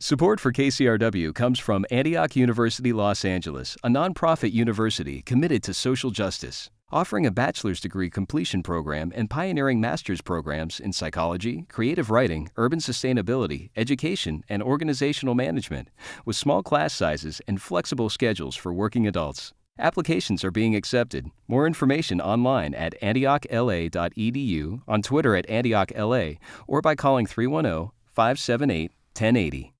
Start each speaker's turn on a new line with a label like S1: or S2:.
S1: Support for KCRW comes from Antioch University Los Angeles, a nonprofit university committed to social justice, offering a bachelor's degree completion program and pioneering master's programs in psychology, creative writing, urban sustainability, education, and organizational management, with small class sizes and flexible schedules for working adults. Applications are being accepted. More information online at antiochla.edu, on Twitter at AntiochLA, or by calling 310-578-1080.